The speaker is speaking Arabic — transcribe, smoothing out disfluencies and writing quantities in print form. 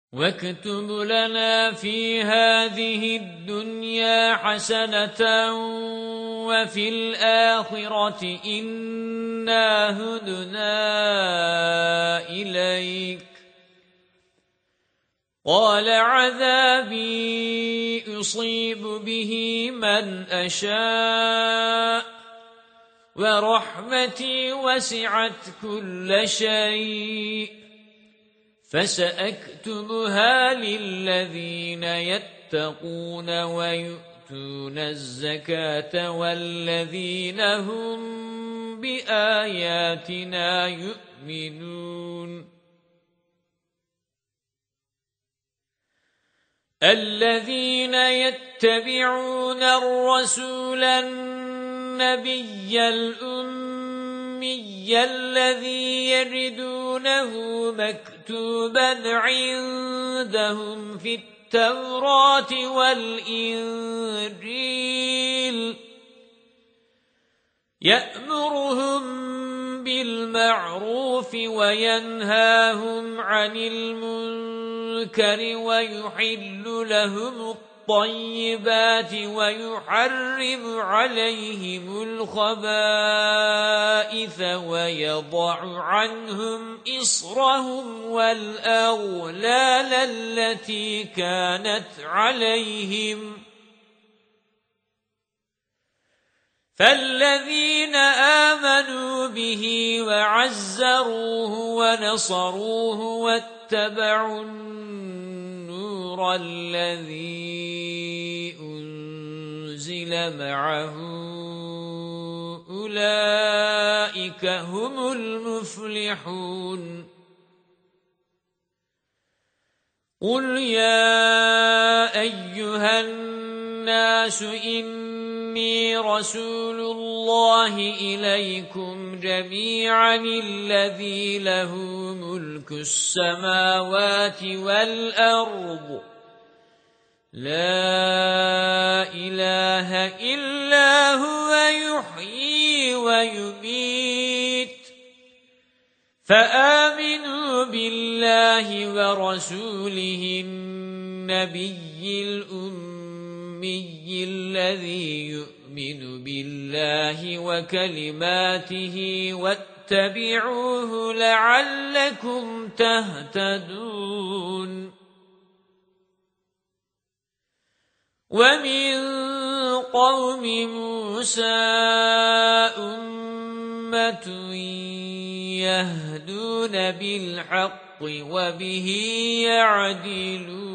واكتب لنا في هذه الدنيا حسنة وفي الآخرة إنا هدنا إليك. قال عذابي أصيب به من أشاء ورحمتي وسعت كل شيء فسأكتبها للذين يتقون ويؤتون الزكاة والذين هم بآياتنا يؤمنون. الذين يتبعون الرسول النبي الأمي الذي يجدونه مكتوبا عندهم في التوراة والإنجيل يأمرهم بالمعروف وينهاهم عن المنكر ويحل لهم الطيبات ويحرم عليهم الخبائث ويضع عنهم إصرهم والأغلال التي كانت عليهم. فالذين آمنوا به وعزروه ونصروه واتبعوا النور الذي أنزل معه أولئك هم المفلحون. قل يا أيها الناس إني رسول الله إليكم جميعا الذي له ملك السماوات والأرض لا إله إلا هو يحيي ويميت فآمنوا بالله ورسوله النبي الأمي الذي يؤمن بالله وكلماته واتبعوه لعلكم تهتدون. ومن قوم موسى أمة يهدون بالحق وبه يعدلون.